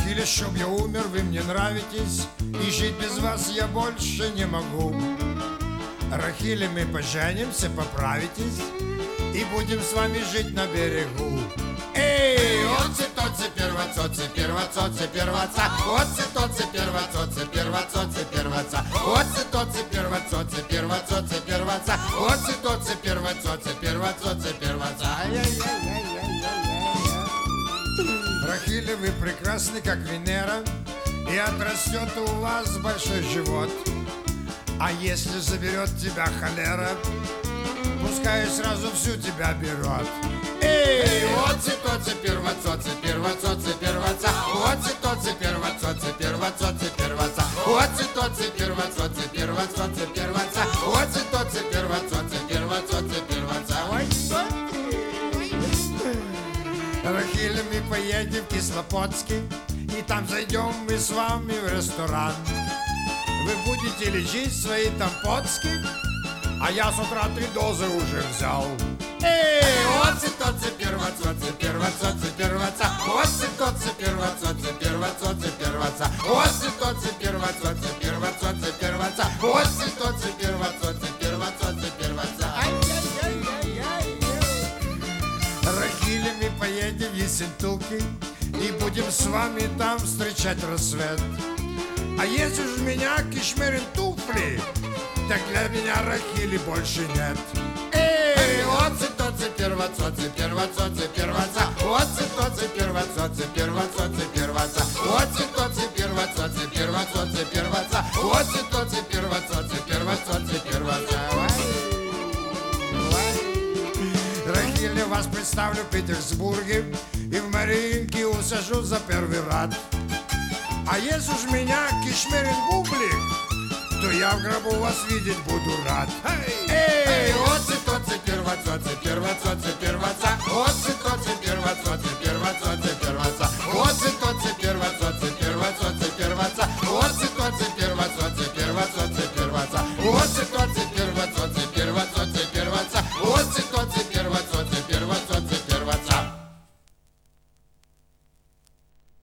Рахиля, чтоб я умер, вы мне нравитесь, и жить без вас я больше не могу. Рахиля, мы поженимся, поправитесь, и будем с вами жить на берегу. Эй, отцы, тоцы, первоцоцы, первоцоцы, первоца. Отцы, тоцы, первоцоцы, первоцоцы, первоца. Отцы, тоцы, первоцоцы, первоцоцы, первоца. Отцы, тоцы, первоцоцы, первоцоцы, первоца. Рахиля, вы прекрасны, как Венера, и отрастет у вас большой живот. А если заберет тебя холера, пускай сразу всю тебя берет. Эй, отцы, тоцы, первоцоцы, первоцоцы, первоца. Отцы, тоцы, первоцоцы, первоцоцы, первоца. Отцы, тоцы, первоцоцы, первоцоцы, первоца. Отцы, тоцы, первоцоцы, первоцоцы, первоца. Рахиля, мы поедем в Кислоподский, и там зайдем мы с вами в ресторан. Вы будете лечить свои тампоцки, а я с утра 3 дозы уже взял. Эй, отцы, тоцы, первоцоцы, первоцоцы, первоца. Отцы, тоцы, первоцоцы, первоцоцы, первоца. Отцы, тоцы, первоцоцы, первоцоцы, первоца. Отцы, тоцы, первоцоцы, первоцоцы, первоца. Рахиля, мы поедем в Ессентуки, и будем с вами там встречать рассвет. А если уж у меня кишмерин туфли, так для меня Рахили больше нет. Эй, отцы, тоцы, первоцоцы, первоцоцы, первоца. Отцы, тоцы, первоцоцы, первоцоцы, первоца. Отцы, тоцы, первоцоцы, первоцоцы, первоца. Отцы, тоцы, первоцоцы, первоцоцы, первоца. Рахиля, вас представлю в Петербурге, и в Мариинке усажу за первый ряд. А если уж меня кишмерин бублик, то я в гробу вас видеть буду рад. Эй, отцы, тоцы, первоцоцы, первоцоцы, первоца. Отцы, тоцы, первоцоцы, первоцоцы, первоца. Отцы, тоцы, первоцоцы,